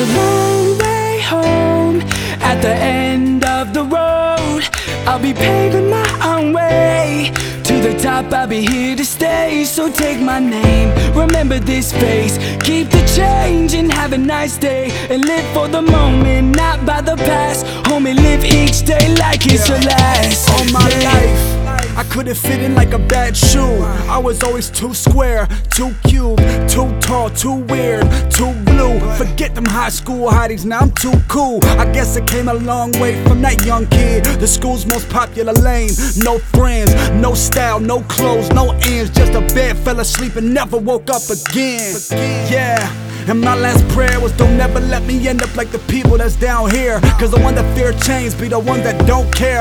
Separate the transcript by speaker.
Speaker 1: a long way home. At the end of the road, I'll be paving my own way. To the top, I'll be here to stay. So take my name, remember this face. Keep the change and have a nice day. And live for the moment, not by the past. Homie, live each day like it's your last.
Speaker 2: All my life I couldn't fit in like a bad shoe. I was always too square, too cute, too tall, too weird, too blue. Forget them high school hotties, now I'm too cool. I guess I came a long way from that young kid. The school's most popular lane. No friends, no style, no clothes, no ends. Just a bed, fell asleep and never woke up again. Yeah. And my last prayer was don't never let me end up like the people that's down here. Cause the one that fear change be the one that don't care.